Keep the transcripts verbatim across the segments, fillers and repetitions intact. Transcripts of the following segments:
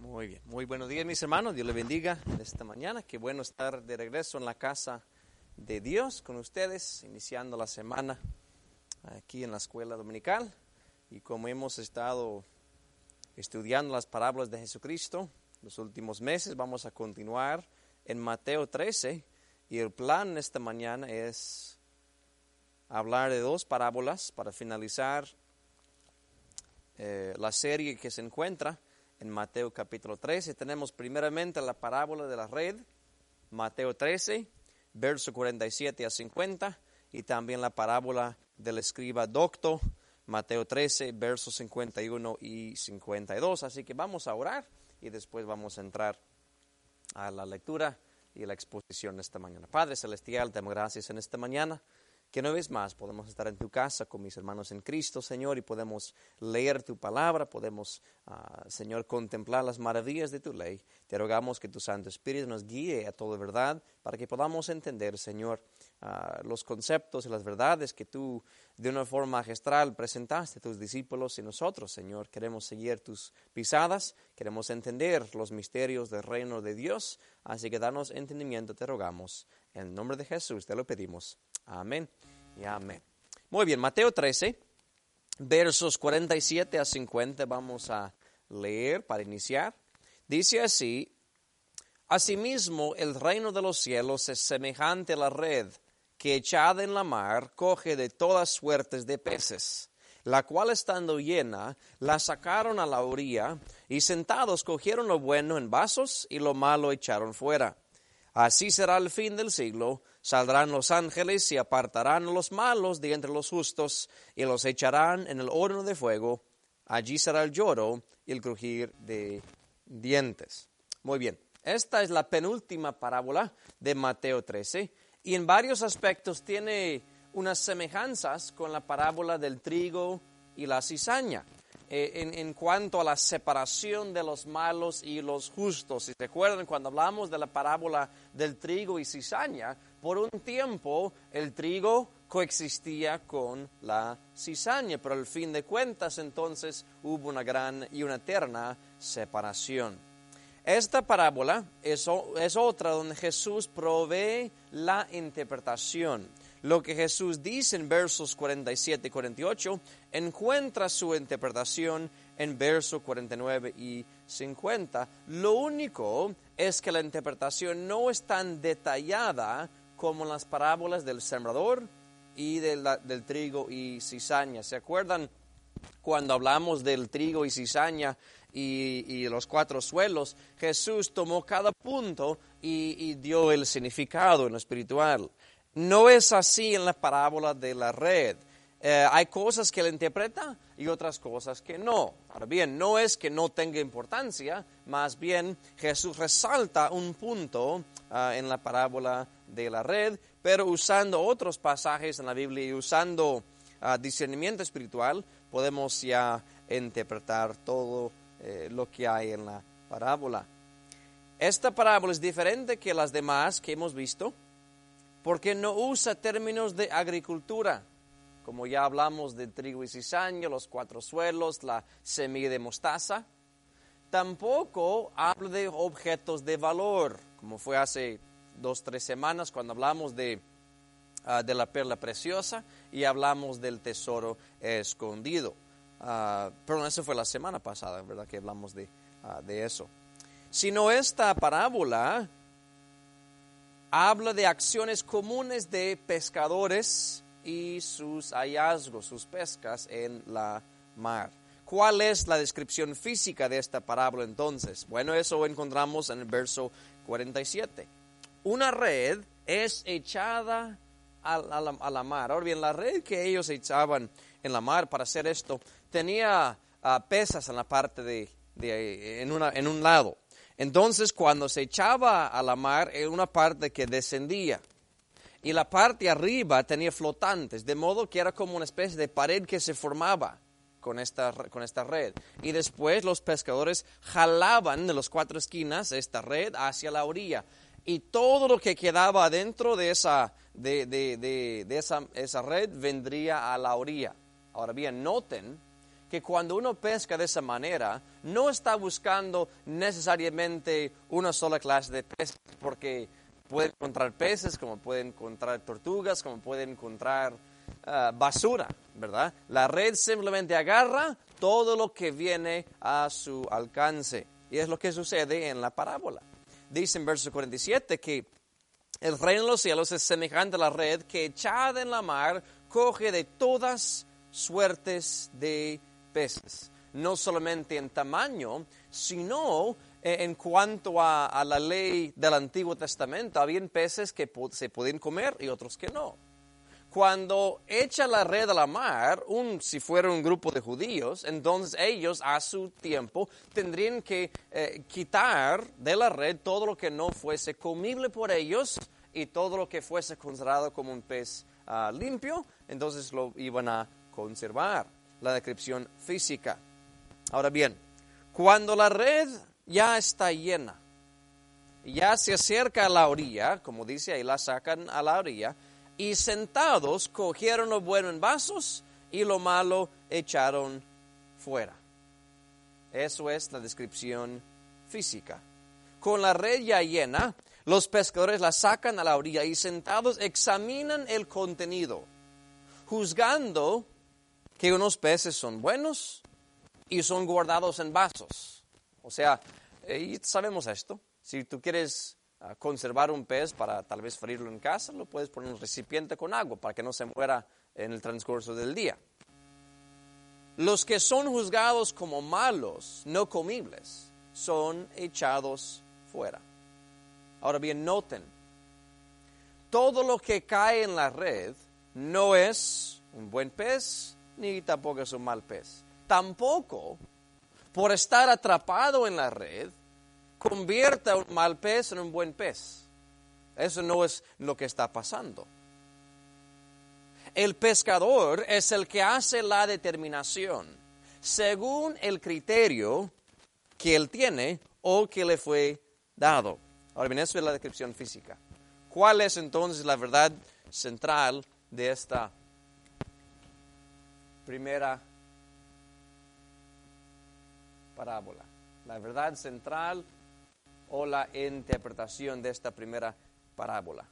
Muy bien, muy buenos días mis hermanos, Dios les bendiga esta mañana, qué bueno estar de regreso en la casa de Dios con ustedes, iniciando la semana aquí en la escuela dominical, y como hemos estado estudiando las parábolas de Jesucristo los últimos meses, vamos a continuar en Mateo trece, y el plan esta mañana es hablar de dos parábolas para finalizar eh, la serie que se encuentra en Mateo capítulo trece. Tenemos primeramente la parábola de la red, Mateo trece, verso cuarenta y siete a cincuenta, y también la parábola del escriba docto, Mateo trece, versos cincuenta y uno y cincuenta y dos. Así que vamos a orar y después vamos a entrar a la lectura y la exposición esta mañana. Padre Celestial, te damos gracias en esta mañana, que una vez más podemos estar en tu casa con mis hermanos en Cristo, Señor, y podemos leer tu palabra, podemos, uh, Señor, contemplar las maravillas de tu ley. Te rogamos que tu Santo Espíritu nos guíe a toda verdad para que podamos entender, Señor, uh, los conceptos y las verdades que tú de una forma magistral presentaste a tus discípulos, y nosotros, Señor, queremos seguir tus pisadas, queremos entender los misterios del reino de Dios, así que danos entendimiento, te rogamos. En el nombre de Jesús te lo pedimos. Amén y amén. Muy bien, Mateo trece, versos cuarenta y siete a cincuenta, vamos a leer para iniciar. Dice así: Asimismo, el reino de los cielos es semejante a la red que, echada en la mar, coge de todas suertes de peces, la cual, estando llena, la sacaron a la orilla, y sentados cogieron lo bueno en vasos y lo malo echaron fuera. Así será el fin del siglo. Saldrán los ángeles y apartarán a los malos de entre los justos y los echarán en el horno de fuego. Allí será el lloro y el crujir de dientes. Muy bien, esta es la penúltima parábola de Mateo trece, y en varios aspectos tiene unas semejanzas con la parábola del trigo y la cizaña. Eh, en, en cuanto a la separación de los malos y los justos. Si recuerdan, cuando hablamos de la parábola del trigo y cizaña, por un tiempo el trigo coexistía con la cizaña, pero al fin de cuentas entonces hubo una gran y una eterna separación. Esta parábola es, es otra donde Jesús provee la interpretación. Lo que Jesús dice en versos cuarenta y siete y cuarenta y ocho encuentra su interpretación en versos cuarenta y nueve y cincuenta. Lo único es que la interpretación no es tan detallada como las parábolas del sembrador y de la, del trigo y cizaña. ¿Se acuerdan cuando hablamos del trigo y cizaña y, y los cuatro suelos? Jesús tomó cada punto y, y dio el significado en lo espiritual. No es así en la parábola de la red. Eh, hay cosas que él interpreta y otras cosas que no. Ahora bien, no es que no tenga importancia, más bien Jesús resalta un punto uh, en la parábola de la red, pero usando otros pasajes en la Biblia y usando uh, discernimiento espiritual, podemos ya interpretar todo eh, lo que hay en la parábola. Esta parábola es diferente que las demás que hemos visto, porque no usa términos de agricultura, como ya hablamos de trigo y cizaña, los cuatro suelos, la semilla de mostaza. Tampoco habla de objetos de valor, como fue hace dos, tres semanas cuando hablamos de, uh, de la perla preciosa y hablamos del tesoro escondido. Uh, perdón, eso fue la semana pasada, ¿verdad? Que hablamos de, uh, de eso. Sino esta parábola habla de acciones comunes de pescadores y sus hallazgos, sus pescas en la mar. ¿Cuál es la descripción física de esta parábola entonces? Bueno, eso encontramos en el verso cuarenta y siete. Una red es echada a, a, la, a la mar. Ahora bien, la red que ellos echaban en la mar para hacer esto tenía uh, pesas en la parte de, de en, una, en un lado. Entonces, cuando se echaba a la mar, era una parte que descendía. Y la parte arriba tenía flotantes, de modo que era como una especie de pared que se formaba con esta, con esta red. Y después los pescadores jalaban de las cuatro esquinas esta red hacia la orilla. Y todo lo que quedaba dentro de esa, de, de, de, de esa, esa red vendría a la orilla. Ahora bien, noten que cuando uno pesca de esa manera, no está buscando necesariamente una sola clase de peces, porque puede encontrar peces, como puede encontrar tortugas, como puede encontrar uh, basura, ¿verdad? La red simplemente agarra todo lo que viene a su alcance. Y es lo que sucede en la parábola. Dice en verso cuarenta y siete que el reino de los cielos es semejante a la red que echada en la mar coge de todas suertes de peces. No solamente en tamaño, sino en cuanto a, a la ley del Antiguo Testamento. Habían peces que se podían comer y otros que no. Cuando echa la red a la mar, un, si fuera un grupo de judíos, entonces ellos a su tiempo tendrían que eh, quitar de la red todo lo que no fuese comible por ellos y todo lo que fuese considerado como un pez uh, limpio, entonces lo iban a conservar. La descripción física. Ahora bien, cuando la red ya está llena, ya se acerca a la orilla, como dice ahí, la sacan a la orilla, y sentados cogieron lo bueno en vasos y lo malo echaron fuera. Eso es la descripción física. Con la red ya llena, los pescadores la sacan a la orilla y sentados examinan el contenido, juzgando que unos peces son buenos y son guardados en vasos. O sea, eh, sabemos esto. Si tú quieres uh, conservar un pez para tal vez freírlo en casa, lo puedes poner en un recipiente con agua para que no se muera en el transcurso del día. Los que son juzgados como malos, no comibles, son echados fuera. Ahora bien, noten, todo lo que cae en la red no es un buen pez, ni tampoco es un mal pez. Tampoco, por estar atrapado en la red, convierta un mal pez en un buen pez. Eso no es lo que está pasando. El pescador es el que hace la determinación según el criterio que él tiene o que le fue dado. Ahora bien, eso es la descripción física. ¿Cuál es entonces la verdad central de esta primera parábola? La verdad central o la interpretación de esta primera parábola.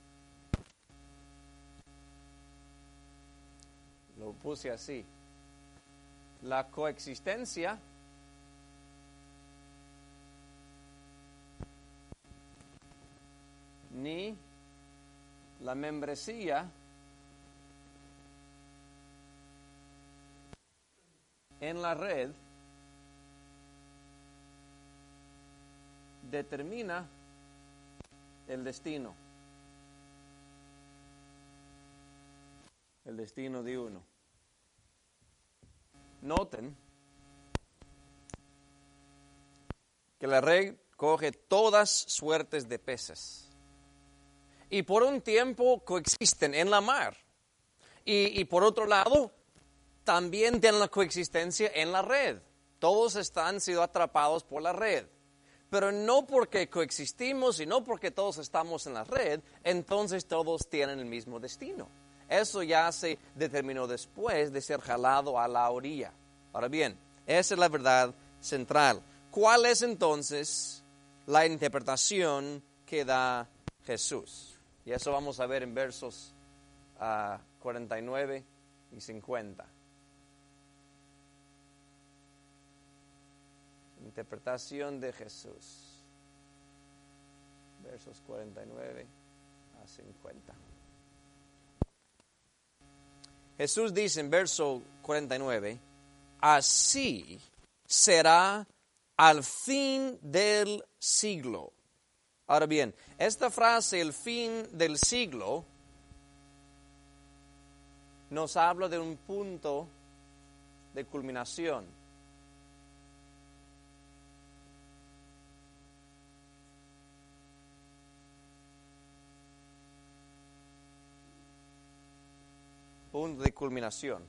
Lo puse así. La coexistencia ni la membresía en la red determina el destino. El destino de uno. Noten que la red coge todas suertes de peces. Y por un tiempo coexisten en la mar. Y, y por otro lado, también tienen la coexistencia en la red. Todos están siendo atrapados por la red. Pero no porque coexistimos y no porque todos estamos en la red, entonces todos tienen el mismo destino. Eso ya se determinó después de ser jalado a la orilla. Ahora bien, esa es la verdad central. ¿Cuál es entonces la interpretación que da Jesús? Y eso vamos a ver en versos uh, cuarenta y nueve y cincuenta. Interpretación de Jesús. Versos cuarenta y nueve a cincuenta. Jesús dice en verso cuarenta y nueve, así será al fin del siglo. Ahora bien, esta frase, el fin del siglo, nos habla de un punto de culminación. Punto de culminación.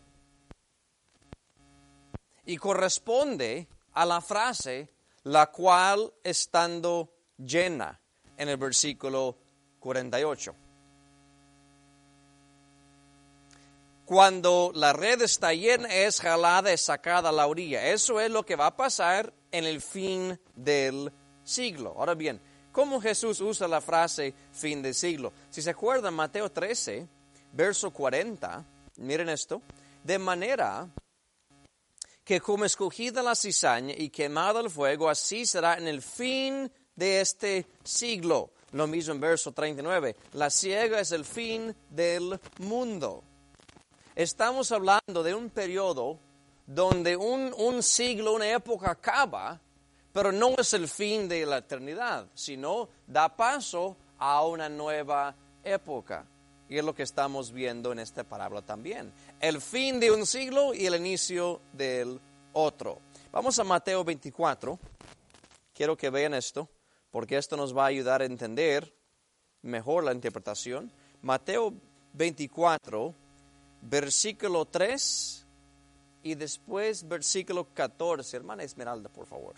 Y corresponde a la frase, la cual estando llena, en el versículo cuarenta y ocho. Cuando la red está llena, es jalada, es sacada a la orilla. Eso es lo que va a pasar en el fin del siglo. Ahora bien, ¿cómo Jesús usa la frase fin del siglo? Si se acuerdan, Mateo trece, verso cuarenta, miren esto. De manera que como escogida la cizaña y quemada el fuego, así será en el fin de este siglo. Lo mismo en verso treinta y nueve. La siega es el fin del mundo. Estamos hablando de un periodo donde un, un siglo, una época acaba, pero no es el fin de la eternidad, sino da paso a una nueva época. Y es lo que estamos viendo en esta parábola también. El fin de un siglo y el inicio del otro. Vamos a Mateo veinticuatro. Quiero que vean esto, porque esto nos va a ayudar a entender mejor la interpretación. Mateo veinticuatro, versículo tres y después versículo catorce. Hermana Esmeralda, por favor.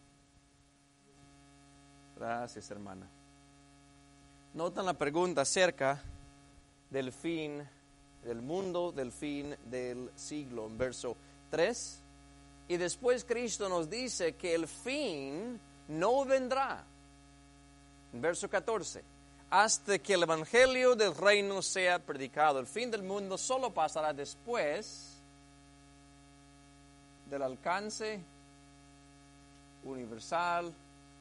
Gracias, hermana. Notan la pregunta acerca del fin del mundo, del fin del siglo, en verso tres. Y después Cristo nos dice que el fin no vendrá, en verso catorce, hasta que el evangelio del reino sea predicado. El fin del mundo solo pasará después del alcance universal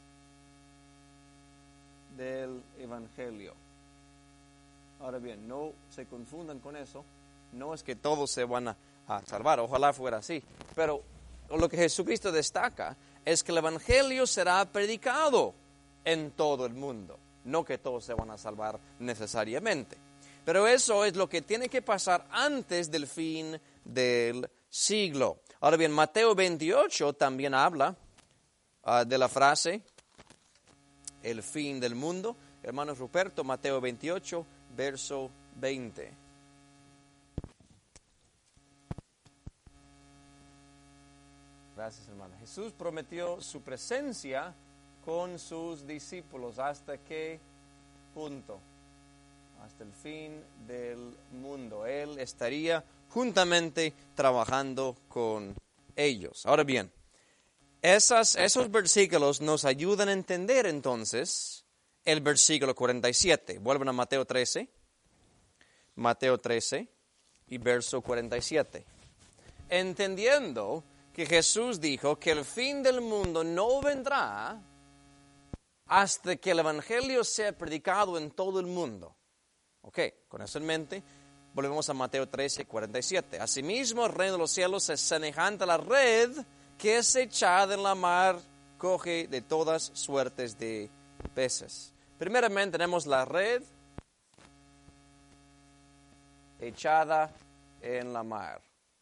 del evangelio. Ahora bien, no se confundan con eso. No es que todos se van a, a salvar, ojalá fuera así. Pero lo que Jesucristo destaca es que el evangelio será predicado en todo el mundo. No que todos se van a salvar necesariamente. Pero eso es lo que tiene que pasar antes del fin del siglo. Ahora bien, Mateo veintiocho también habla uh, de la frase el fin del mundo. Hermano Ruperto, Mateo veintiocho, verso veinte. Gracias, hermana. Jesús prometió su presencia con sus discípulos. ¿Hasta qué punto? Hasta el fin del mundo. Él estaría juntamente trabajando con ellos. Ahora bien, esas, esos versículos nos ayudan a entender entonces el versículo cuarenta y siete. Vuelven a Mateo trece. Mateo trece y verso cuarenta y siete. Entendiendo que Jesús dijo que el fin del mundo no vendrá hasta que el evangelio sea predicado en todo el mundo. Ok, con eso en mente, volvemos a Mateo trece, cuarenta y siete. Asimismo, el reino de los cielos es semejante a la red que es echada en la mar, coge de todas suertes de peces. Primeramente tenemos la red echada en la mar.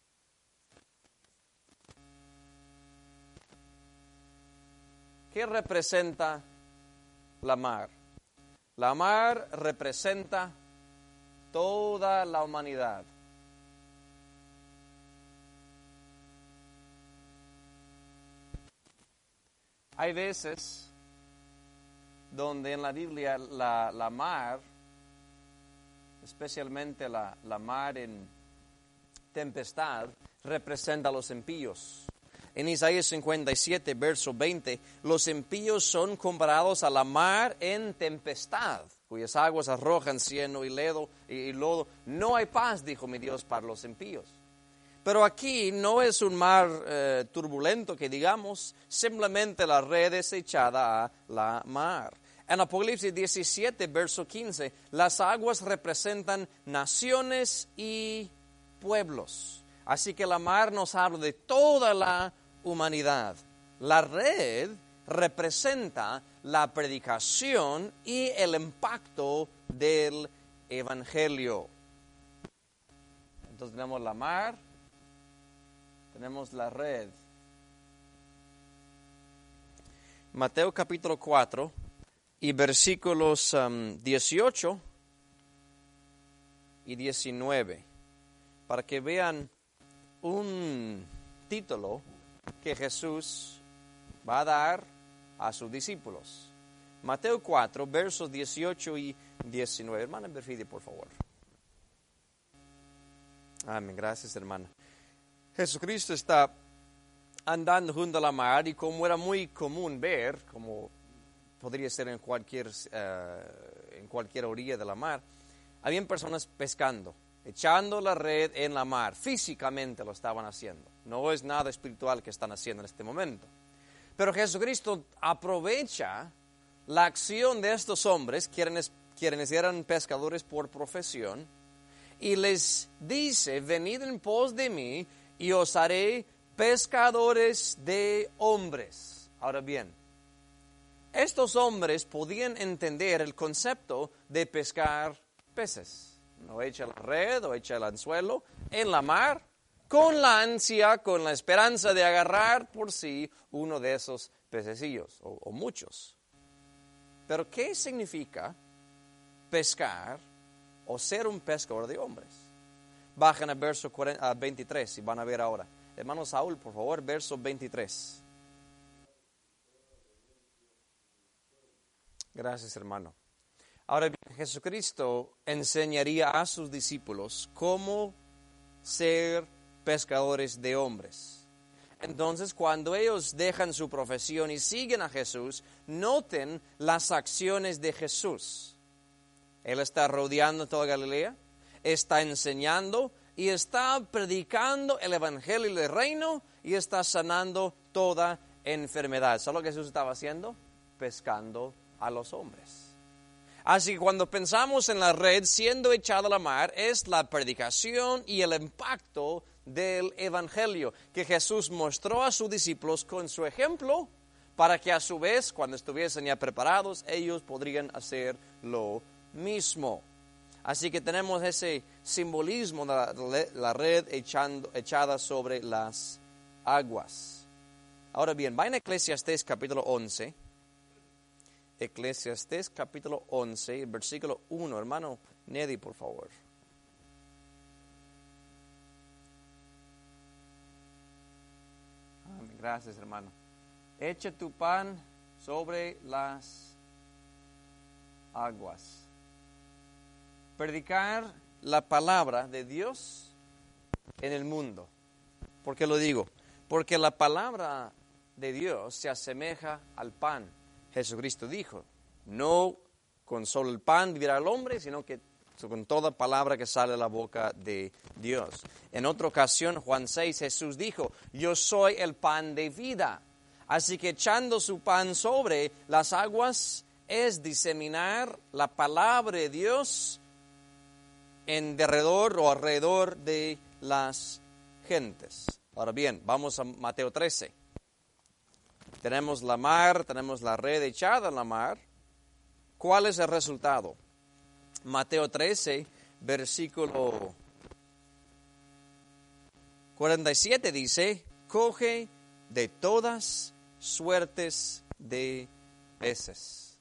¿Qué representa la mar? La mar representa toda la humanidad. Hay veces donde en la Biblia la, la mar, especialmente la, la mar en tempestad, representa a los impíos. En Isaías cincuenta y siete, verso veinte, los impíos son comparados a la mar en tempestad, cuyas aguas arrojan cieno y lodo, y lodo. No hay paz, dijo mi Dios, para los impíos. Pero aquí no es un mar eh, turbulento que digamos, simplemente la red es echada a la mar. En Apocalipsis diecisiete, verso quince, las aguas representan naciones y pueblos. Así que la mar nos habla de toda la humanidad. La red representa la predicación y el impacto del evangelio. Entonces tenemos la mar, tenemos la red. Mateo capítulo cuatro y versículos um, dieciocho y diecinueve, para que vean un título que Jesús va a dar a sus discípulos. Mateo cuatro, versos dieciocho y diecinueve. Hermana Perfide, por favor. Amén. Gracias, hermano. Jesucristo está andando junto a la mar y como era muy común ver, como podría ser en cualquier, uh, en cualquier orilla de la mar, habían personas pescando, echando la red en la mar. Físicamente lo estaban haciendo. No es nada espiritual que están haciendo en este momento. Pero Jesucristo aprovecha la acción de estos hombres, quienes, quienes eran pescadores por profesión, y les dice, venid en pos de mí y os haré pescadores de hombres. Ahora bien, estos hombres podían entender el concepto de pescar peces. No echa la red o echa el anzuelo en la mar con la ansia, con la esperanza de agarrar por sí uno de esos pececillos o, o muchos. Pero ¿qué significa pescar o ser un pescador de hombres? Bajan al verso veintitrés y van a ver ahora. Hermano Saúl, por favor, verso veintitrés. Gracias, hermano. Ahora bien, Jesucristo enseñaría a sus discípulos cómo ser pescadores de hombres. Entonces, cuando ellos dejan su profesión y siguen a Jesús, noten las acciones de Jesús. Él está rodeando toda Galilea, está enseñando y está predicando el evangelio del reino y está sanando toda enfermedad. ¿Sabes lo que Jesús estaba haciendo? Pescando a los hombres. Así que cuando pensamos en la red siendo echada a la mar, es la predicación y el impacto del evangelio que Jesús mostró a sus discípulos con su ejemplo, para que a su vez, cuando estuviesen ya preparados, ellos podrían hacer lo mismo. Así que tenemos ese simbolismo de la, la red echando, echada sobre las aguas. Ahora bien, vayan a Eclesiastés capítulo once. Eclesiastés capítulo once, versículo uno. Hermano Neddy, por favor. Amén. Gracias, hermano. Echa tu pan sobre las aguas. Predicar la palabra de Dios en el mundo. ¿Por qué lo digo? Porque la palabra de Dios se asemeja al pan. Jesucristo dijo, no con solo el pan vivirá el hombre, sino que con toda palabra que sale de la boca de Dios. En otra ocasión, Juan seis, Jesús dijo, yo soy el pan de vida. Así que echando su pan sobre las aguas es diseminar la palabra de Dios en derredor o alrededor de las gentes. Ahora bien, vamos a Mateo trece. Tenemos la mar, tenemos la red echada en la mar. ¿Cuál es el resultado? Mateo trece, versículo cuarenta y siete dice, coge de todas suertes de peces.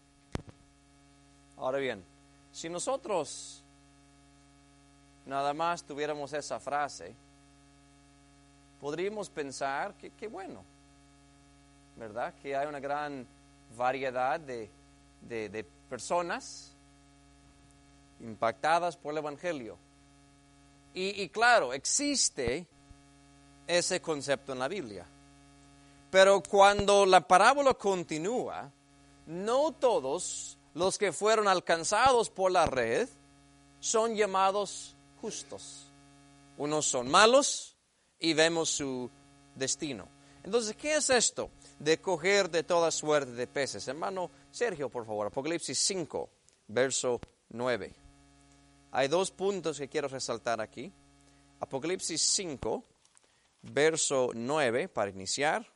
Ahora bien, si nosotros nada más tuviéramos esa frase, podríamos pensar que qué bueno, ¿verdad? Que hay una gran variedad de, de, de personas impactadas por el evangelio. Y, y claro, existe ese concepto en la Biblia. Pero cuando la parábola continúa, no todos los que fueron alcanzados por la red son llamados justos. Unos son malos y vemos su destino. Entonces, ¿qué es esto de coger de toda suerte de peces? Hermano Sergio, por favor, Apocalipsis cinco, verso nueve. Hay dos puntos que quiero resaltar aquí. Apocalipsis cinco, verso nueve, para iniciar.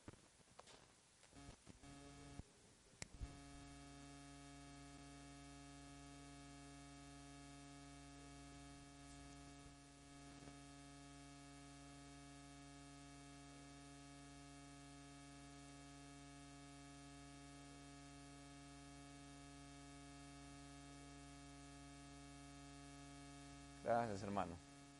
Gracias, hermano.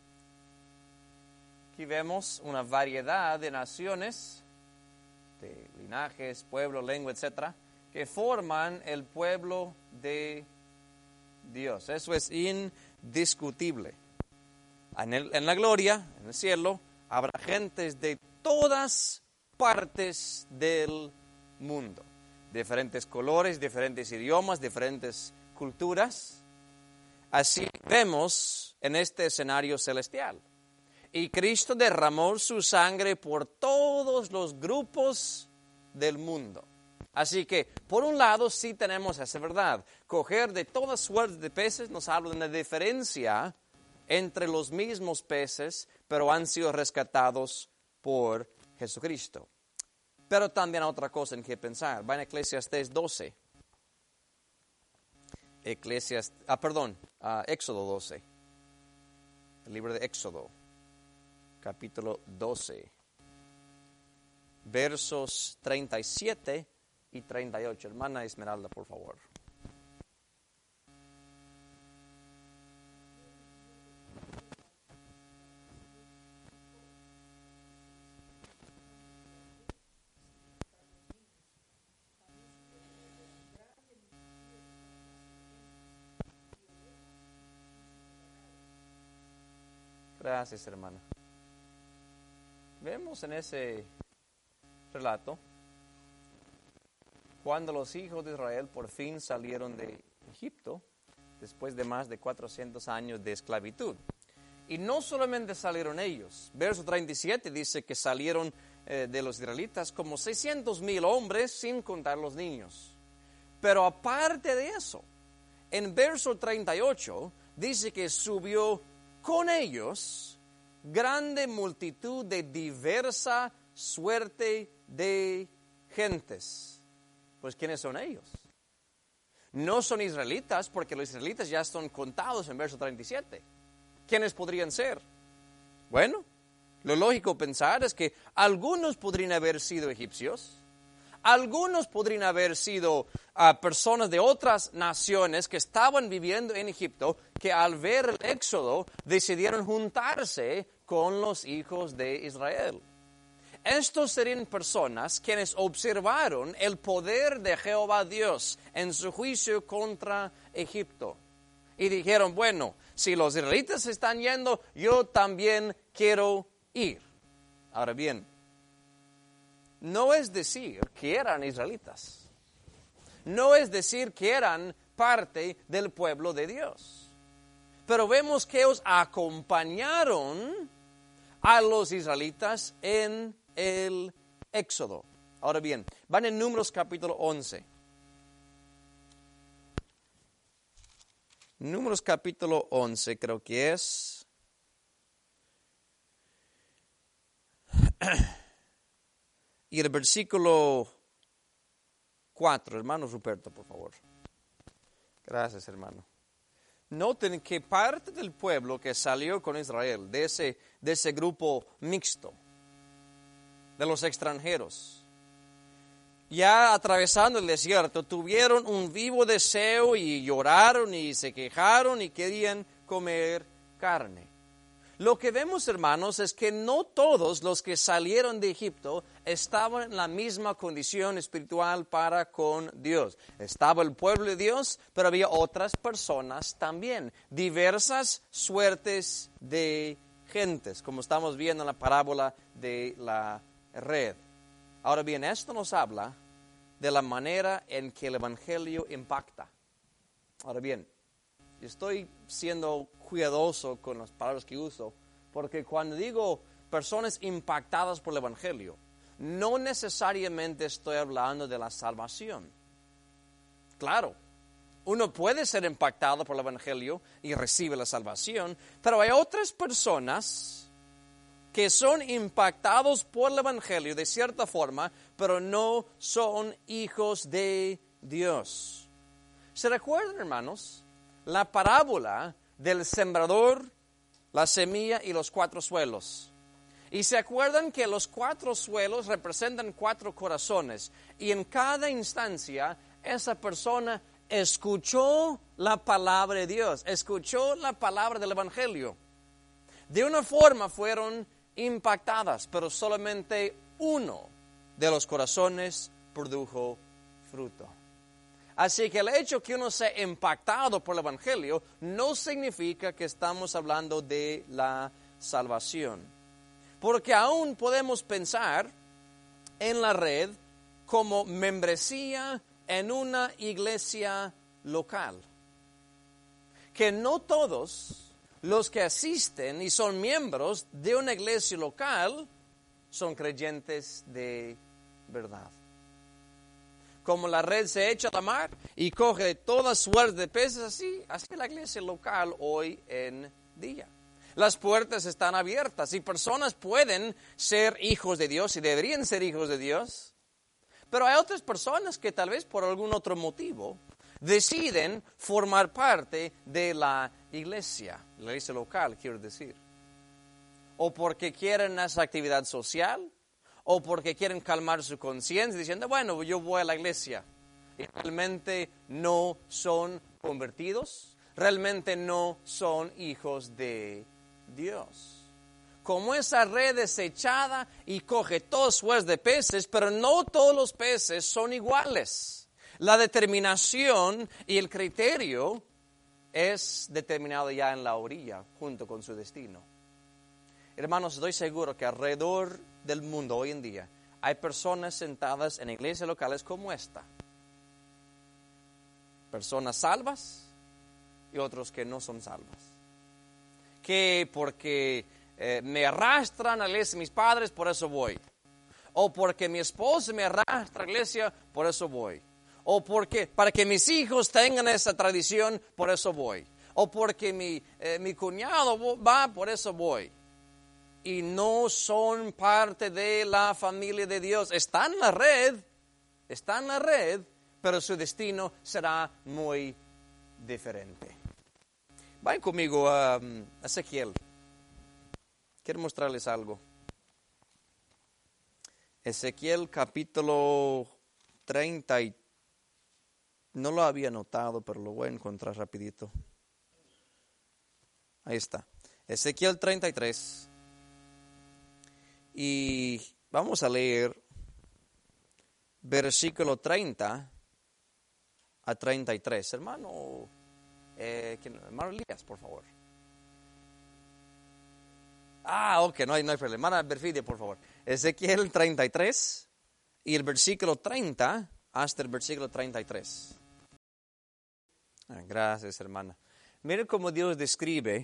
Aquí vemos una variedad de naciones, de linajes, pueblo, lengua, etcétera, que forman el pueblo de Dios. Eso es indiscutible. En, el, en la gloria, en el cielo, habrá gentes de todas partes del mundo. Diferentes colores, diferentes idiomas, diferentes culturas. Así vemos en este escenario celestial. Y Cristo derramó su sangre por todos los grupos del mundo. Así que, por un lado, sí tenemos esa verdad. Coger de todas suertes de peces nos habla de una diferencia entre los mismos peces, pero han sido rescatados por Jesucristo. Pero también hay otra cosa en que pensar. Va en Eclesiastés doce. Eclesiastés, ah, perdón, uh, Éxodo doce. El libro de Éxodo, capítulo doce. Versos treinta y siete y treinta y ocho. Hermana Esmeralda, por favor. Gracias, hermana. Vemos en ese relato cuando los hijos de Israel por fin salieron de Egipto después de más de cuatrocientos años de esclavitud. Y no solamente salieron ellos. Verso treinta y siete dice que salieron eh, de los israelitas como seiscientos mil hombres sin contar los niños. Pero aparte de eso, en verso treinta y ocho dice que subió con ellos grande multitud de diversa suerte de gentes. Pues, ¿quiénes son ellos? No son israelitas, porque los israelitas ya son contados en verso treinta y siete. ¿Quiénes podrían ser? Bueno, lo lógico pensar es que algunos podrían haber sido egipcios, algunos podrían haber sido uh, personas de otras naciones que estaban viviendo en Egipto, que al ver el éxodo decidieron juntarse con los hijos de Israel. Estos serían personas quienes observaron el poder de Jehová Dios en su juicio contra Egipto. Y dijeron, bueno, si los israelitas están yendo, yo también quiero ir. Ahora bien, no es decir que eran israelitas. No es decir que eran parte del pueblo de Dios. Pero vemos que ellos acompañaron a los israelitas en el Éxodo. Ahora bien, van en Números capítulo once. Números capítulo once creo que es. Y el versículo cuatro, hermano Ruperto, por favor. Gracias, hermano. Noten que parte del pueblo que salió con Israel, de ese, de ese grupo mixto, de los extranjeros, ya atravesando el desierto, tuvieron un vivo deseo y lloraron y se quejaron y querían comer carne. Lo que vemos, hermanos, es que no todos los que salieron de Egipto estaban en la misma condición espiritual para con Dios. Estaba el pueblo de Dios, pero había otras personas también, diversas suertes de gentes, como estamos viendo en la parábola de la red. Ahora bien, esto nos habla de la manera en que el Evangelio impacta. Ahora bien, estoy siendo cuidadoso con las palabras que uso, porque cuando digo personas impactadas por el Evangelio, no necesariamente estoy hablando de la salvación. Claro, uno puede ser impactado por el Evangelio y recibe la salvación, pero hay otras personas que son impactados por el Evangelio de cierta forma, pero no son hijos de Dios. ¿Se recuerdan, hermanos, la parábola del sembrador, la semilla y los cuatro suelos? Y se acuerdan que los cuatro suelos representan cuatro corazones. Y en cada instancia, esa persona escuchó la palabra de Dios, escuchó la palabra del Evangelio. De una forma fueron impactadas, pero solamente uno de los corazones produjo fruto. Así que el hecho que uno sea impactado por el Evangelio no significa que estamos hablando de la salvación. Porque aún podemos pensar en la red como membresía en una iglesia local. Que no todos los que asisten y son miembros de una iglesia local son creyentes de verdad. Como la red se echa a la mar y coge toda suerte de peces, así, así es la iglesia local hoy en día. Las puertas están abiertas y personas pueden ser hijos de Dios y deberían ser hijos de Dios. Pero hay otras personas que tal vez por algún otro motivo deciden formar parte de la iglesia, la iglesia local, quiero decir. O porque quieren esa actividad social, o porque quieren calmar su conciencia diciendo, bueno, yo voy a la iglesia. Y realmente no son convertidos, realmente no son hijos de Dios. Como esa red es echada y coge todos suerzos de peces, pero no todos los peces son iguales. La determinación y el criterio es determinado ya en la orilla, junto con su destino. Hermanos, estoy seguro que alrededor del mundo hoy en día hay personas sentadas en iglesias locales como esta. Personas salvas y otros que no son salvas. Que porque eh, me arrastran a la iglesia mis padres, por eso voy. O porque mi esposa me arrastra a la iglesia, por eso voy. O porque para que mis hijos tengan esa tradición, por eso voy. O porque mi, eh, mi cuñado va, por eso voy. Y no son parte de la familia de Dios. Están en la red, están en la red, pero su destino será muy diferente. Vayan conmigo a um, Ezequiel. Quiero mostrarles algo. Ezequiel capítulo treinta. Y, no lo había notado, pero lo voy a encontrar rapidito. Ahí está. Ezequiel treinta y tres. Y vamos a leer versículo treinta a treinta y tres. Hermano, eh, hermano Elías, por favor. Ah, ok, no hay, no hay problema. Hermana Perfide, por favor. Ezequiel treinta y tres y el versículo treinta hasta el versículo treinta y tres. Ah, gracias, hermana. Miren cómo Dios describe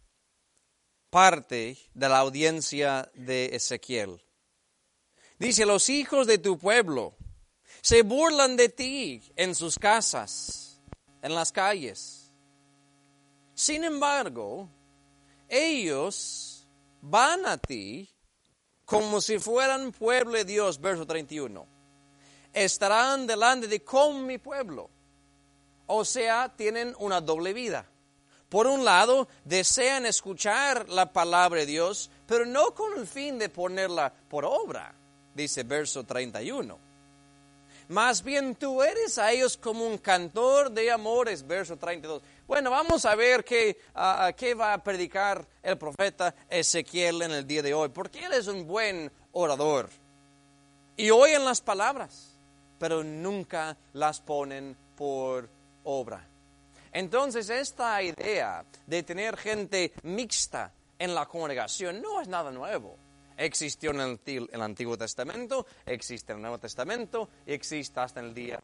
parte de la audiencia de Ezequiel. Dice, los hijos de tu pueblo se burlan de ti en sus casas, en las calles. Sin embargo, ellos van a ti como si fueran pueblo de Dios, verso treinta y uno. Estarán delante de como mi pueblo. O sea, tienen una doble vida. Por un lado, desean escuchar la palabra de Dios, pero no con el fin de ponerla por obra, dice verso treinta y uno. Más bien tú eres a ellos como un cantor de amores, verso treinta y dos. Bueno, vamos a ver qué, uh, qué va a predicar el profeta Ezequiel en el día de hoy, porque él es un buen orador. Y oyen las palabras, pero nunca las ponen por obra. Entonces, esta idea de tener gente mixta en la congregación no es nada nuevo. Existió en el, en el Antiguo Testamento, existe en el Nuevo Testamento y existe hasta en el día.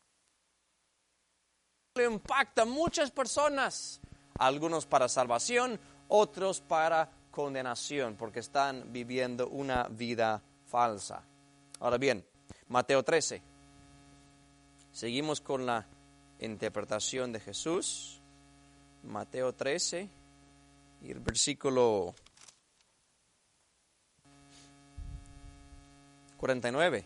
Le impacta a muchas personas, algunos para salvación, otros para condenación, porque están viviendo una vida falsa. Ahora bien, Mateo trece. Seguimos con la interpretación de Jesús. Mateo trece y el versículo cuarenta y nueve.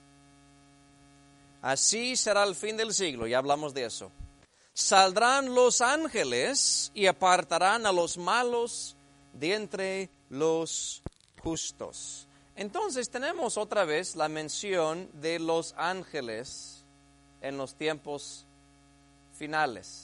Así será el fin del siglo, ya hablamos de eso. Saldrán los ángeles y apartarán a los malos de entre los justos. Entonces tenemos otra vez la mención de los ángeles en los tiempos finales.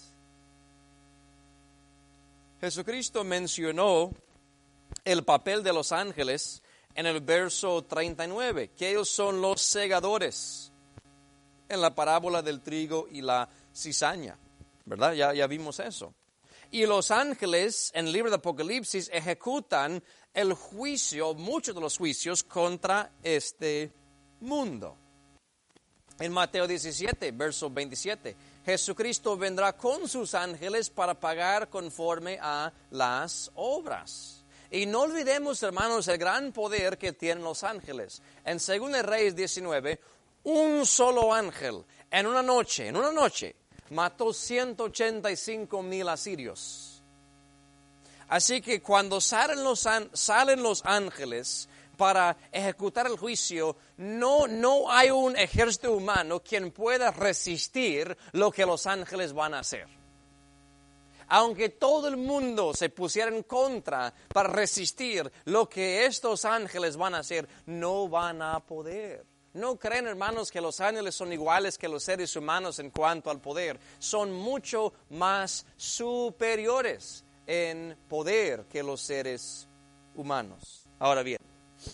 Jesucristo mencionó el papel de los ángeles en el verso treinta y nueve, que ellos son los segadores. en la parábola del trigo y la cizaña, ¿verdad? Ya, ya vimos eso. Y los ángeles en el libro de Apocalipsis ejecutan el juicio, muchos de los juicios contra este mundo. En Mateo diecisiete, verso veintisiete, Jesucristo vendrá con sus ángeles para pagar conforme a las obras. Y no olvidemos, hermanos, el gran poder que tienen los ángeles. En Segunda de Reyes diecinueve, un solo ángel en una noche, en una noche, mató ciento ochenta y cinco mil asirios. Así que cuando salen los, salen los ángeles para ejecutar el juicio, no, no hay un ejército humano quien pueda resistir lo que los ángeles van a hacer. Aunque todo el mundo se pusiera en contra para resistir lo que estos ángeles van a hacer, no van a poder. ¿No creen, hermanos, que los ángeles son iguales que los seres humanos en cuanto al poder? Son mucho más superiores en poder que los seres humanos. Ahora bien,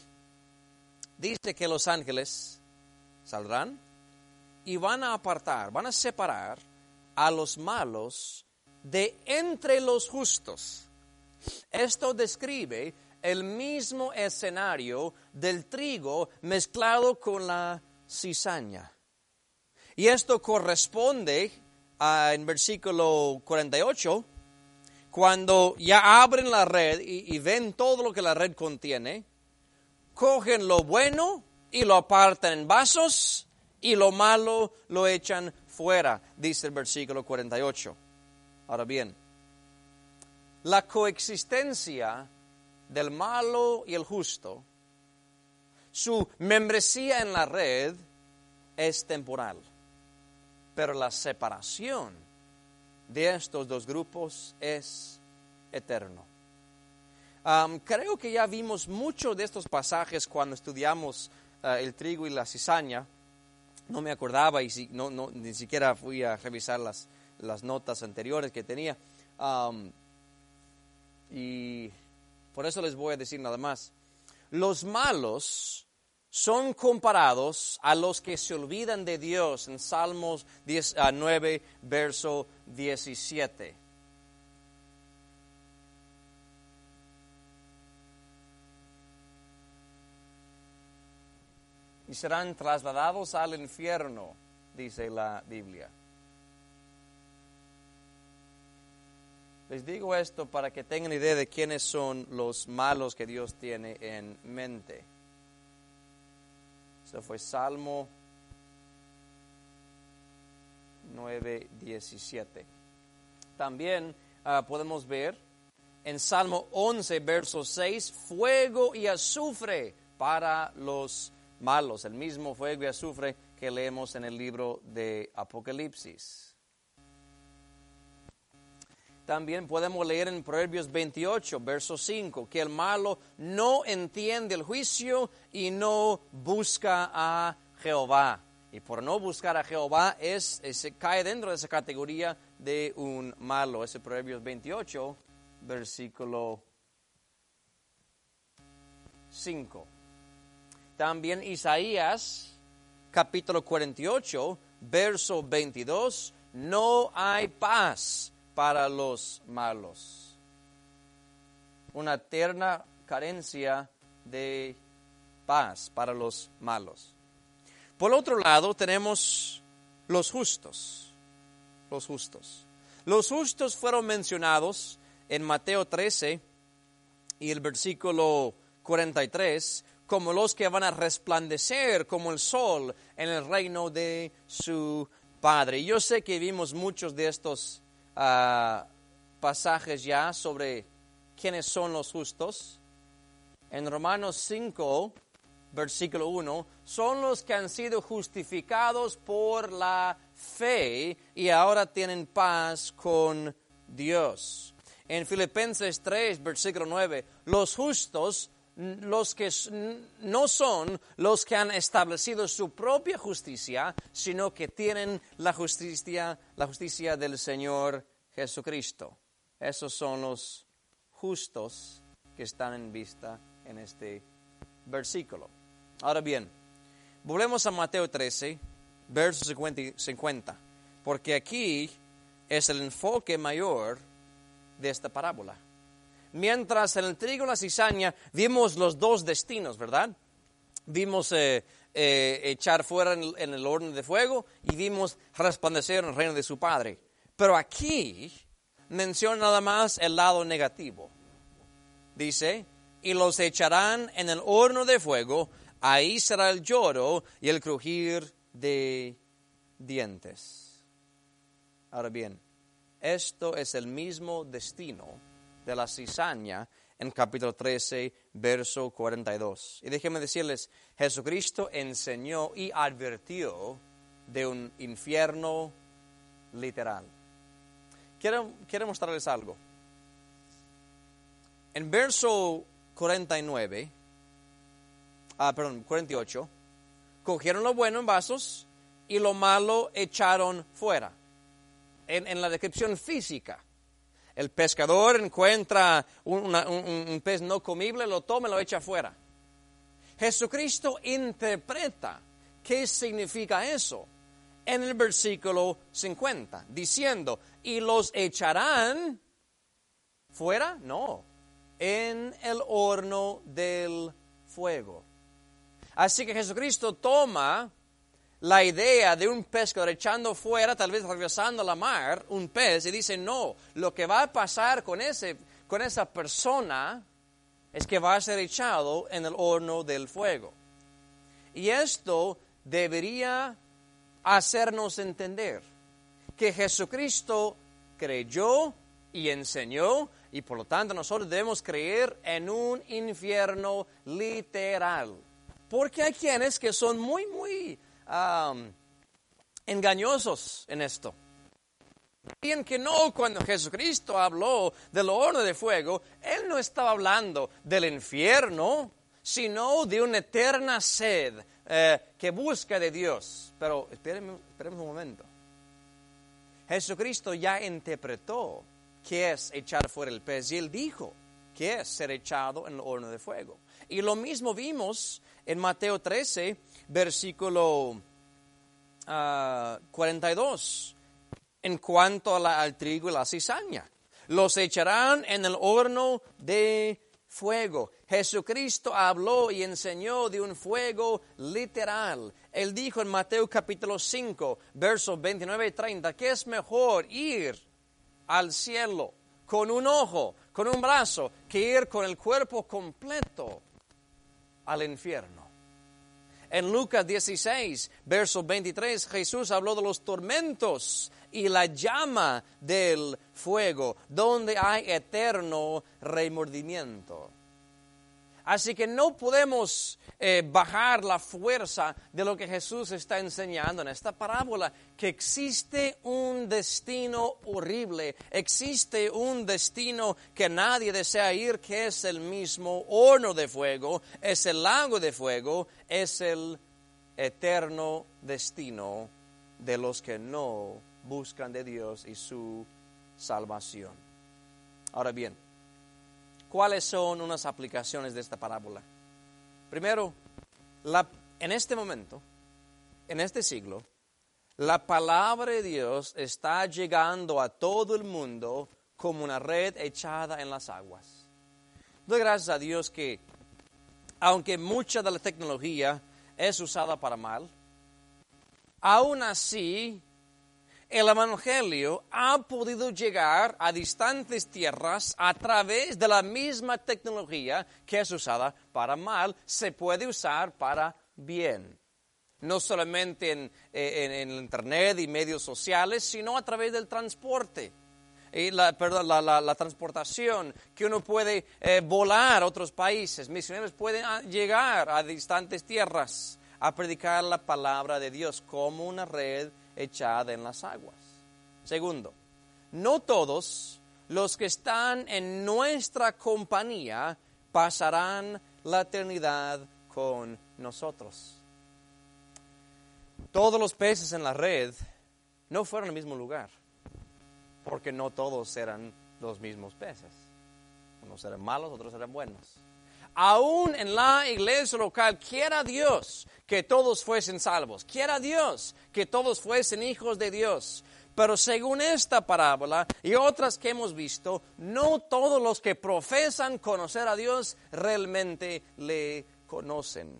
dice que los ángeles saldrán y van a apartar, van a separar a los malos de entre los justos. Esto describe el mismo escenario del trigo mezclado con la cizaña. Y esto corresponde a, en versículo cuarenta y ocho, cuando ya abren la red y, y ven todo lo que la red contiene, cogen lo bueno y lo apartan en vasos y lo malo lo echan fuera, dice el versículo cuarenta y ocho. Ahora bien, la coexistencia del malo y el justo, su membresía en la red es temporal, pero la separación de estos dos grupos es eterno. Um, creo que ya vimos muchos de estos pasajes cuando estudiamos uh, el trigo y la cizaña. No me acordaba y si, no, no, ni siquiera fui a revisar las, las notas anteriores que tenía. Um, y por eso les voy a decir nada más. Los malos son comparados a los que se olvidan de Dios en Salmos nueve, verso diecisiete. Y serán trasladados al infierno, dice la Biblia. Les digo esto para que tengan idea de quiénes son los malos que Dios tiene en mente. Eso fue Salmo nueve, diecisiete. También uh, podemos ver en Salmo once, verso seis, fuego y azufre para los malos. El mismo fuego y azufre que leemos en el libro de Apocalipsis. También podemos leer en Proverbios veintiocho, verso cinco, que el malo no entiende el juicio y no busca a Jehová. Y por no buscar a Jehová, es, es, cae dentro de esa categoría de un malo. Ese Proverbios veintiocho, versículo cinco. También Isaías, capítulo cuarenta y ocho, verso veintidós, no hay paz para los malos. Una eterna carencia de paz para los malos. Por otro lado, tenemos los justos. Los justos. Los justos fueron mencionados en Mateo trece y el versículo cuarenta y tres como los que van a resplandecer como el sol en el reino de su Padre. Yo sé que vimos muchos de estos Uh, pasajes ya sobre quiénes son los justos. En Romanos cinco, versículo uno, son los que han sido justificados por la fe y ahora tienen paz con Dios. En Filipenses tres, versículo nueve, los justos, los que no son los que han establecido su propia justicia, sino que tienen la justicia, la justicia del Señor Jesucristo. Esos son los justos que están en vista en este versículo. Ahora bien, volvemos a Mateo trece verso cincuenta, porque aquí es el enfoque mayor de esta parábola. Mientras en el trigo y la cizaña vimos los dos destinos, ¿verdad? Vimos eh, eh, echar fuera en el, en el horno de fuego y vimos resplandecer en el reino de su Padre. Pero aquí menciona nada más el lado negativo. Dice, y los echarán en el horno de fuego, ahí será el lloro y el crujir de dientes. Ahora bien, esto es el mismo destino de la cizaña en capítulo trece, verso cuarenta y dos. Y déjenme decirles, Jesucristo enseñó y advirtió de un infierno literal. Quiero, quiero mostrarles algo. En verso cuarenta y nueve, ah, perdón, cuarenta y ocho, cogieron lo bueno en vasos y lo malo echaron fuera. En, en la descripción física, el pescador encuentra una, un, un pez no comible, lo toma y lo echa fuera. Jesucristo interpreta qué significa eso en el versículo cincuenta, diciendo, ¿y los echarán fuera? No, en el horno del fuego. Así que Jesucristo toma la idea de un pescador echando fuera, tal vez regresando a la mar, un pez, y dice, no, lo que va a pasar con, ese, con esa persona es que va a ser echado en el horno del fuego. Y esto debería hacernos entender que Jesucristo creyó y enseñó, y por lo tanto nosotros debemos creer en un infierno literal. Porque hay quienes que son muy, muy um, engañosos en esto. Dicen que no, cuando Jesucristo habló del horno de fuego, Él no estaba hablando del infierno, sino de una eterna sed eh, que busca de Dios. Pero espérenme, espérenme un momento. Jesucristo ya interpretó qué es echar fuera el pez y Él dijo que es ser echado en el horno de fuego. Y lo mismo vimos en Mateo trece, versículo uh, cuarenta y dos, en cuanto a la, al trigo y la cizaña. Los echarán en el horno de fuego. Jesucristo habló y enseñó de un fuego literal. Él dijo en Mateo capítulo cinco, versos veintinueve y treinta, que es mejor ir al cielo con un ojo, con un brazo, que ir con el cuerpo completo al infierno. En Lucas dieciséis, verso veintitrés, Jesús habló de los tormentos y la llama del fuego, donde hay eterno remordimiento. Así que no podemos eh, bajar la fuerza de lo que Jesús está enseñando en esta parábola, que existe un destino horrible, existe un destino que nadie desea ir, que es el mismo horno de fuego, es el lago de fuego, es el eterno destino de los que no buscan de Dios y su salvación. Ahora bien, ¿cuáles son unas aplicaciones de esta parábola? Primero, la, en este momento, en este siglo, la palabra de Dios está llegando a todo el mundo como una red echada en las aguas. Doy gracias a Dios que, aunque mucha de la tecnología es usada para mal, aún así el Evangelio ha podido llegar a distantes tierras a través de la misma tecnología que es usada para mal, se puede usar para bien. No solamente en, en, en el Internet y medios sociales, sino a través del transporte. Y la, perdón, la, la, la transportación, que uno puede eh, volar a otros países. Misioneros pueden llegar a distantes tierras a predicar la palabra de Dios como una red echada en las aguas. Segundo, no todos los que están en nuestra compañía pasarán la eternidad con nosotros. Todos los peces en la red no fueron al mismo lugar, porque no todos eran los mismos peces. Unos eran malos, otros eran buenos. aún en la iglesia local, quiera Dios que todos fuesen salvos, quiera Dios que todos fuesen hijos de Dios. Pero según esta parábola y otras que hemos visto, no todos los que profesan conocer a Dios realmente le conocen.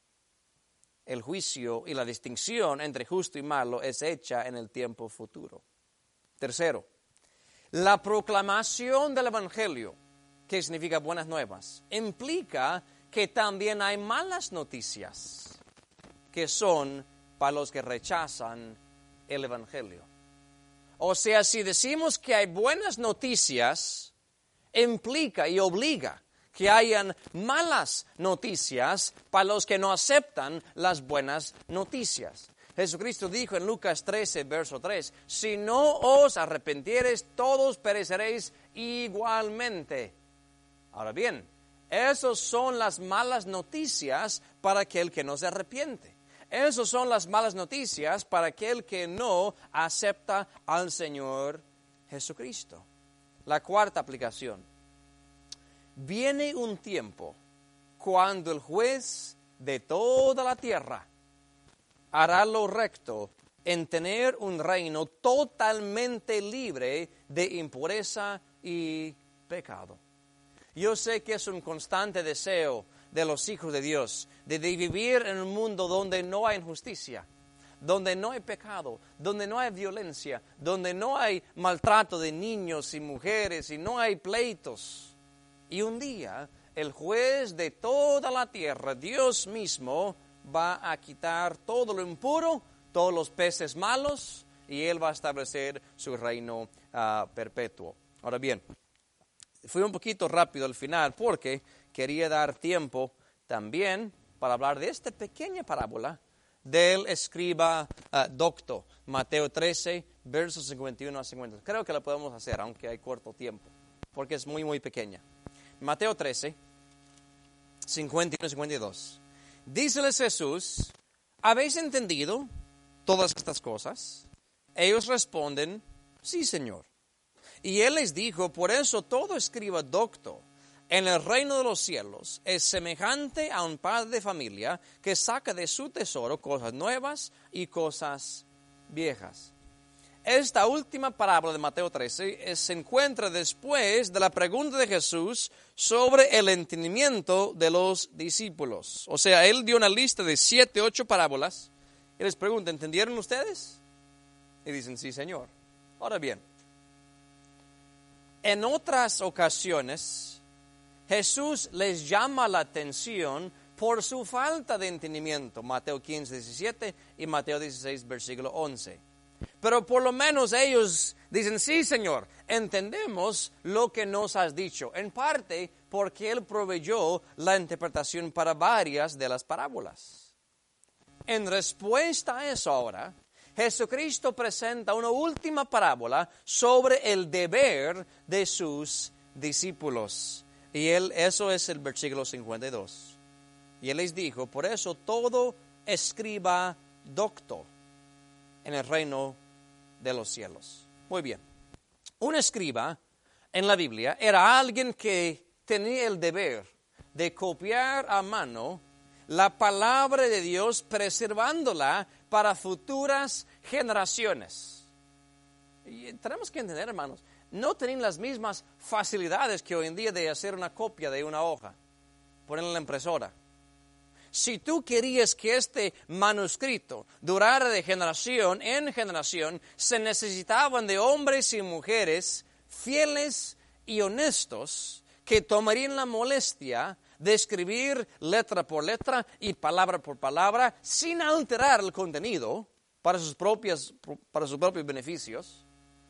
El juicio y la distinción entre justo y malo es hecha en el tiempo futuro. Tercero, la proclamación del Evangelio, que significa buenas nuevas, implica que también hay malas noticias, que son para los que rechazan el Evangelio. O sea, si decimos que hay buenas noticias, implica y obliga que hayan malas noticias para los que no aceptan las buenas noticias. Jesucristo dijo en Lucas trece, verso tres, si no os arrepentiereis, todos pereceréis igualmente. Ahora bien, esas son las malas noticias para aquel que no se arrepiente. Esas son las malas noticias para aquel que no acepta al Señor Jesucristo. La cuarta aplicación. Viene un tiempo cuando el juez de toda la tierra hará lo recto en tener un reino totalmente libre de impureza y pecado. Yo sé que es un constante deseo de los hijos de Dios, de vivir en un mundo donde no hay injusticia, donde no hay pecado, donde no hay violencia, donde no hay maltrato de niños y mujeres y no hay pleitos. Y un día el juez de toda la tierra, Dios mismo, va a quitar todo lo impuro, todos los peces malos, y Él va a establecer su reino uh, perpetuo. Ahora bien, fui un poquito rápido al final porque quería dar tiempo también para hablar de esta pequeña parábola del escriba uh, docto, Mateo trece, versos cincuenta y uno a cincuenta. Creo que la podemos hacer, aunque hay corto tiempo, porque es muy, muy pequeña. Mateo trece, cincuenta y uno a cincuenta y dos. Díceles Jesús, ¿habéis entendido todas estas cosas? Ellos responden, sí, Señor. Y Él les dijo, por eso todo escriba docto en el reino de los cielos es semejante a un padre de familia que saca de su tesoro cosas nuevas y cosas viejas. Esta última parábola de Mateo trece se encuentra después de la pregunta de Jesús sobre el entendimiento de los discípulos. O sea, Él dio una lista de siete, ocho parábolas y les pregunta, ¿entendieron ustedes? Y dicen, sí, Señor. Ahora bien, en otras ocasiones, Jesús les llama la atención por su falta de entendimiento. Mateo quince, diecisiete y Mateo dieciséis, versículo once. Pero por lo menos ellos dicen, sí, Señor, entendemos lo que nos has dicho. En parte porque Él proveyó la interpretación para varias de las parábolas. En respuesta a eso ahora, Jesucristo presenta una última parábola sobre el deber de sus discípulos. Y él, eso es el versículo cincuenta y dos. Y Él les dijo, por eso todo escriba docto en el reino de los cielos. Muy bien. Un escriba en la Biblia era alguien que tenía el deber de copiar a mano la palabra de Dios, preservándola para futuras generaciones. Y tenemos que entender, hermanos, no tienen las mismas facilidades que hoy en día de hacer una copia de una hoja, ponerla en la impresora. Si tú querías que este manuscrito durara de generación en generación, se necesitaban de hombres y mujeres fieles y honestos que tomarían la molestia de escribir letra por letra y palabra por palabra sin alterar el contenido para sus propias, para sus propios beneficios,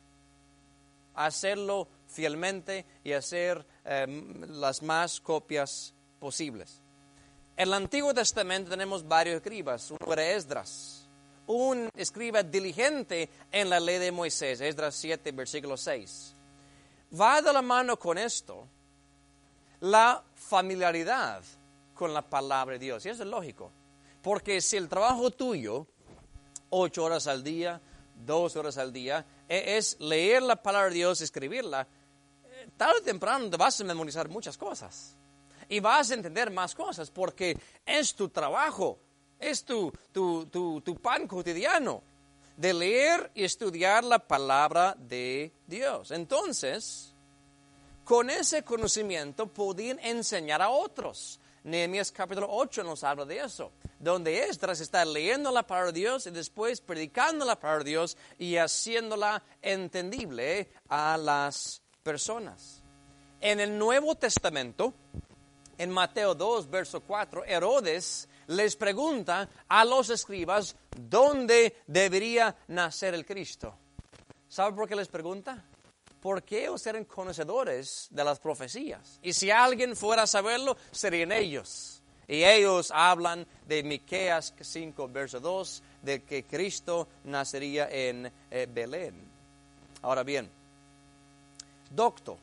hacerlo fielmente y hacer eh, las más copias posibles. En el Antiguo Testamento tenemos varios escribas. Uno era Esdras, un escriba diligente en la ley de Moisés, Esdras siete, versículo seis. Va de la mano con esto la familiaridad con la palabra de Dios. Y eso es lógico, porque si el trabajo tuyo, ocho horas al día, dos horas al día, es leer la palabra de Dios, escribirla, tarde o temprano te vas a memorizar muchas cosas. y vas a entender más cosas porque es tu trabajo, es tu, tu, tu, tu pan cotidiano de leer y estudiar la palabra de Dios. Entonces, con ese conocimiento podían enseñar a otros. Nehemías capítulo ocho nos habla de eso, donde Esdras está leyendo la palabra de Dios y después predicando la palabra de Dios y haciéndola entendible a las personas. En el Nuevo Testamento, en Mateo dos, verso cuatro, Herodes les pregunta a los escribas dónde debería nacer el Cristo. ¿Sabe por qué les pregunta? Porque ellos eran conocedores de las profecías. Y si alguien fuera a saberlo, serían ellos. Y ellos hablan de Miqueas cinco, verso dos, de que Cristo nacería en eh, Belén. Ahora bien, docto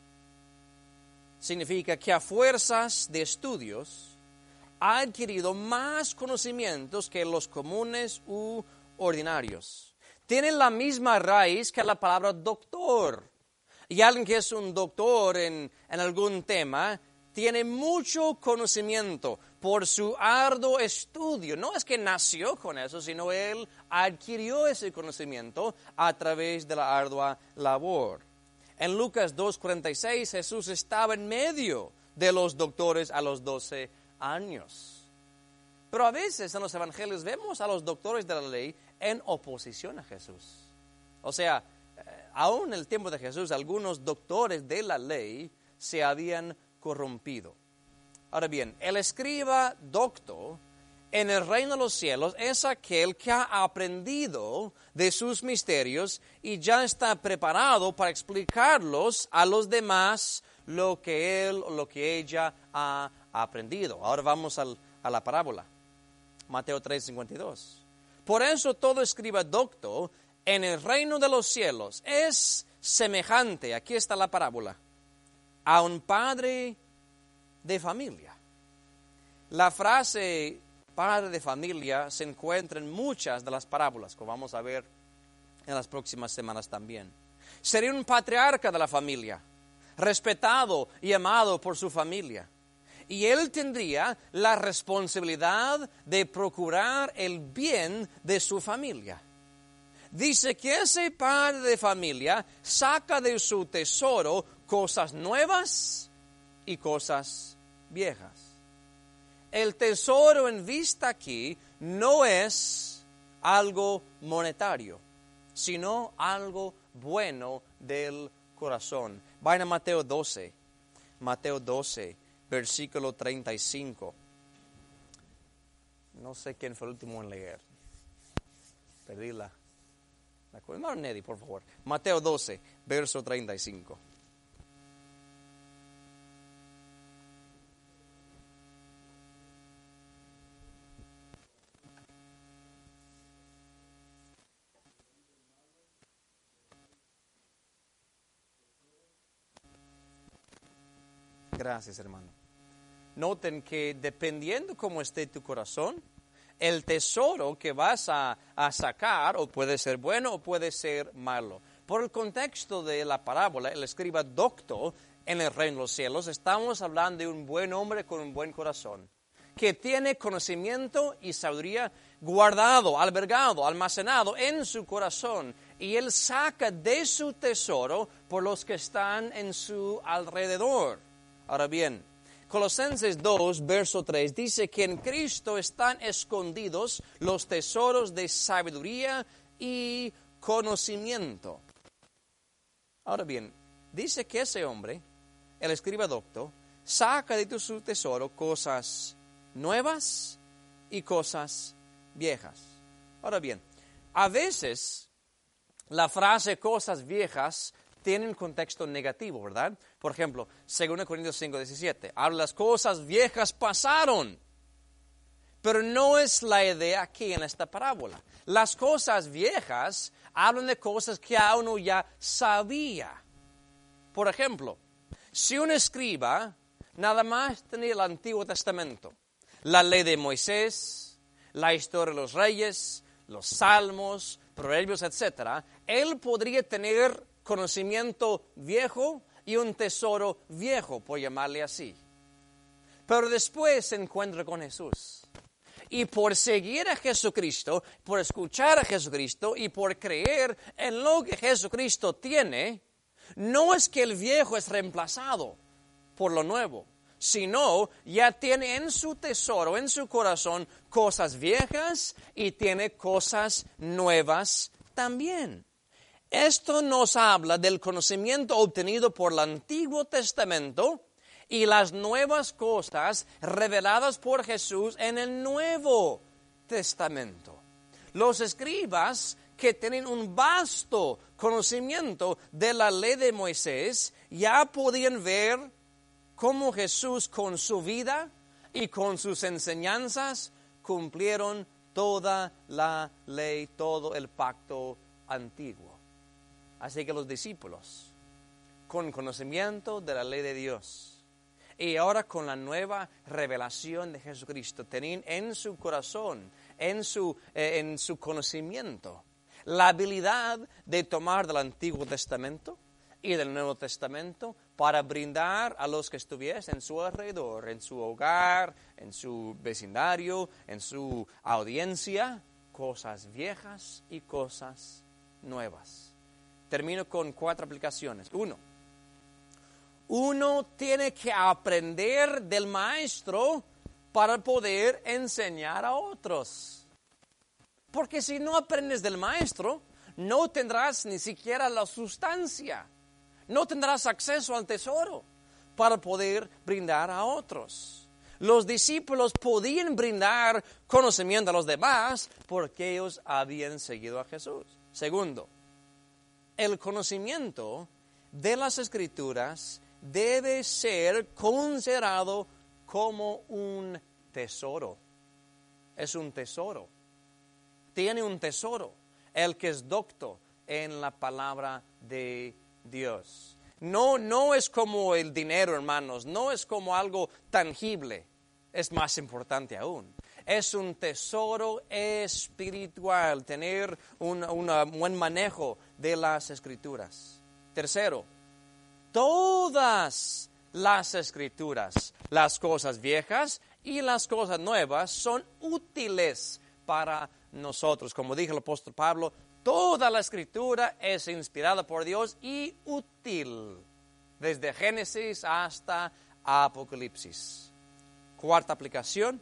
significa que a fuerzas de estudios ha adquirido más conocimientos que los comunes u ordinarios. Tienen la misma raíz que la palabra doctor. Y alguien que es un doctor en, en algún tema tiene mucho conocimiento por su arduo estudio. No es que nació con eso, sino él adquirió ese conocimiento a través de la ardua labor. En Lucas dos cuarenta y seis, Jesús estaba en medio de los doctores a los doce años. Pero a veces en los evangelios vemos a los doctores de la ley en oposición a Jesús. O sea, eh, aún en el tiempo de Jesús, algunos doctores de la ley se habían corrompido. Ahora bien, el escriba docto en el reino de los cielos es aquel que ha aprendido de sus misterios y ya está preparado para explicarlos a los demás lo que él o lo que ella ha aprendido. Ahora vamos al, a la parábola. Mateo tres, cincuenta y dos. Por eso todo escriba docto en el reino de los cielos es semejante, aquí está la parábola, a un padre de familia. La frase padre de familia se encuentra en muchas de las parábolas, como vamos a ver en las próximas semanas también. Sería un patriarca de la familia, respetado y amado por su familia. Y él tendría la responsabilidad de procurar el bien de su familia. Dice que ese padre de familia saca de su tesoro cosas nuevas y cosas viejas. El tesoro en vista aquí no es algo monetario, sino algo bueno del corazón. Vayan a Mateo doce, Mateo doce, versículo treinta y cinco. No sé quién fue el último en leer. Perdí la... la Hermano Neddy, por favor. Mateo doce, verso treinta y cinco. Gracias, hermano. Noten que dependiendo cómo esté tu corazón, el tesoro que vas a, a sacar o puede ser bueno o puede ser malo. Por el contexto de la parábola, el escriba docto en el reino de los cielos, estamos hablando de un buen hombre con un buen corazón, que tiene conocimiento y sabiduría guardado, albergado, almacenado en su corazón, y él saca de su tesoro por los que están en su alrededor. Ahora bien, Colosenses dos, verso tres, dice que en Cristo están escondidos los tesoros de sabiduría y conocimiento. Ahora bien, dice que ese hombre, el escriba docto, saca de su tesoro cosas nuevas y cosas viejas. Ahora bien, a veces la frase cosas viejas tiene un contexto negativo, ¿verdad? Por ejemplo, segunda Corintios cinco, diecisiete, habla las cosas viejas pasaron. Pero no es la idea aquí en esta parábola. Las cosas viejas hablan de cosas que a uno ya sabía. Por ejemplo, si un escriba nada más tenía el Antiguo Testamento, la ley de Moisés, la historia de los reyes, los salmos, proverbios, etcétera, él podría tener conocimiento viejo y un tesoro viejo, por llamarle así. pero después se encuentra con Jesús. Y por seguir a Jesucristo, por escuchar a Jesucristo y por creer en lo que Jesucristo tiene, no es que el viejo es reemplazado por lo nuevo, sino ya tiene en su tesoro, en su corazón, cosas viejas y tiene cosas nuevas también. Esto nos habla del conocimiento obtenido por el Antiguo Testamento y las nuevas cosas reveladas por Jesús en el Nuevo Testamento. Los escribas que tienen un vasto conocimiento de la ley de Moisés ya podían ver cómo Jesús con su vida y con sus enseñanzas cumplieron toda la ley, todo el pacto antiguo. Así que los discípulos, con conocimiento de la ley de Dios, y ahora con la nueva revelación de Jesucristo, tenían en su corazón, en su, eh, en su conocimiento, la habilidad de tomar del Antiguo Testamento y del Nuevo Testamento para brindar a los que estuviesen en su alrededor, en su hogar, en su vecindario, en su audiencia, cosas viejas y cosas nuevas. Termino con cuatro aplicaciones. Uno. Uno tiene que aprender del maestro para poder enseñar a otros. Porque si no aprendes del maestro, no tendrás ni siquiera la sustancia. No tendrás acceso al tesoro para poder brindar a otros. Los discípulos podían brindar conocimiento a los demás porque ellos habían seguido a Jesús. Segundo, el conocimiento de las Escrituras debe ser considerado como un tesoro. Es un tesoro. Tiene un tesoro. El que es docto en la palabra de Dios. No, no es como el dinero, hermanos. No es como algo tangible. Es más importante aún. Es un tesoro espiritual. Tener un, un buen manejo de las Escrituras. Tercero, todas las Escrituras, las cosas viejas y las cosas nuevas, son útiles para nosotros. Como dijo el apóstol Pablo, toda la Escritura es inspirada por Dios y útil, desde Génesis hasta Apocalipsis. Cuarta aplicación,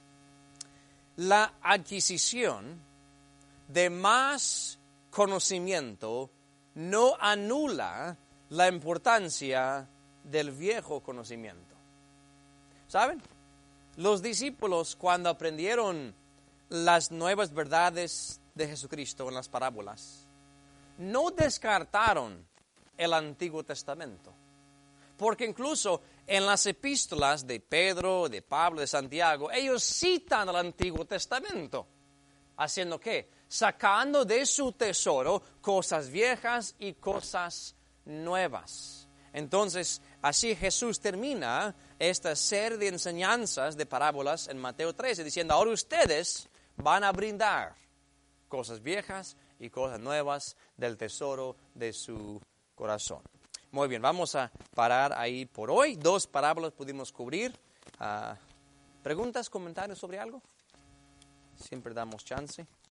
la adquisición de más conocimiento no anula la importancia del viejo conocimiento. ¿Saben? Los discípulos, cuando aprendieron las nuevas verdades de Jesucristo en las parábolas, no descartaron el Antiguo Testamento. Porque incluso en las epístolas de Pedro, de Pablo, de Santiago, ellos citan el Antiguo Testamento. ¿Haciendo qué? Sacando de su tesoro cosas viejas y cosas nuevas. Entonces, así Jesús termina esta serie de enseñanzas de parábolas en Mateo trece, diciendo, ahora ustedes van a brindar cosas viejas y cosas nuevas del tesoro de su corazón. Muy bien, vamos a parar ahí por hoy. Dos parábolas pudimos cubrir. Uh, ¿Preguntas, comentarios sobre algo? Siempre damos chance.